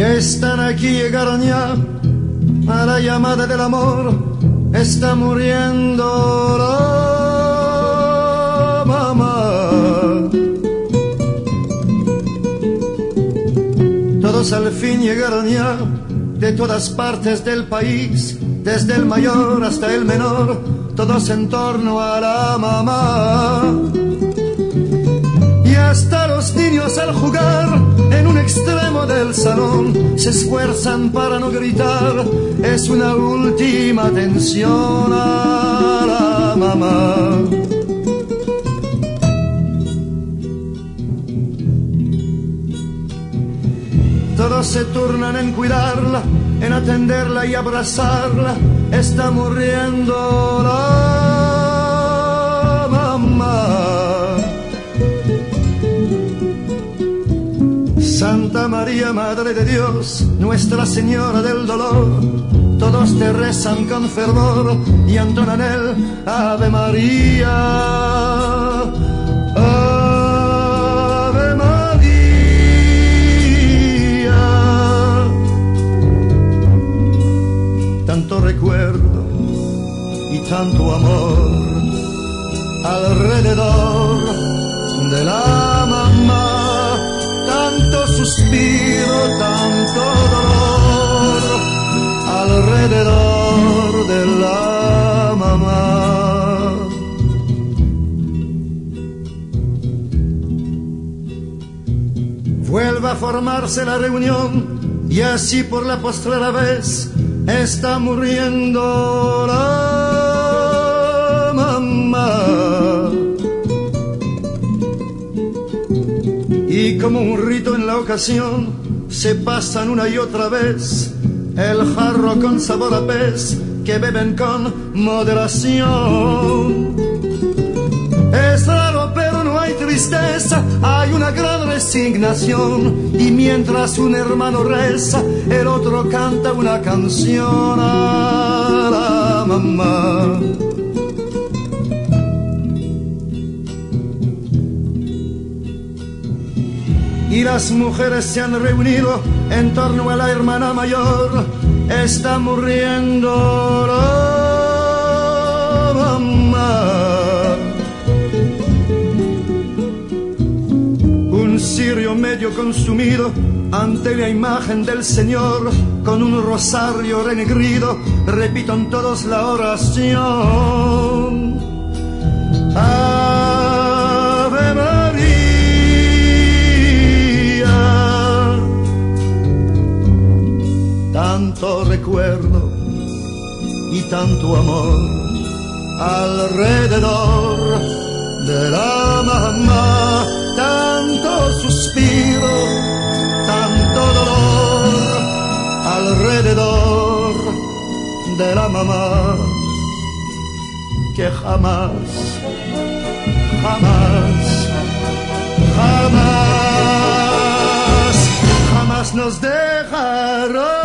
están aquí, llegaron ya a la llamada del amor. Está muriendo la mamá. Todos al fin llegaron ya de todas partes del país, desde el mayor hasta el menor, todos en torno a la mamá. Y hasta los niños al jugar en un extremo del salón se esfuerzan para no gritar, es una última atención a la mamá. Todos se turnan en cuidarla, en atenderla y abrazarla, está muriendo la mamá. Santa María, Madre de Dios, Nuestra Señora del Dolor, todos te rezan con fervor y entonan el Ave María. Ave María. Tanto recuerdo y tanto amor alrededor de la mamá. Tanto suspiro, tanto dolor alrededor de la mamá. Vuelve a formarse la reunión y así por la postrera vez está muriendo la mamá. Y como un rito en la ocasión se pasan una y otra vez el jarro con sabor a pez que beben con moderación. Es raro pero no hay tristeza, hay una gran resignación. Y mientras un hermano reza, el otro canta una canción a la mamá. Y las mujeres se han reunido en torno a la hermana mayor. Está muriendo la mamá. Un cirio medio consumido ante la imagen del Señor, con un rosario renegrido, repitan todos la oración. Ave María. Tanto recuerdo y tanto amor alrededor de la mamá. Tanto suspiro, tanto dolor alrededor de la mamá, que jamás, jamás, jamás, jamás nos dejará.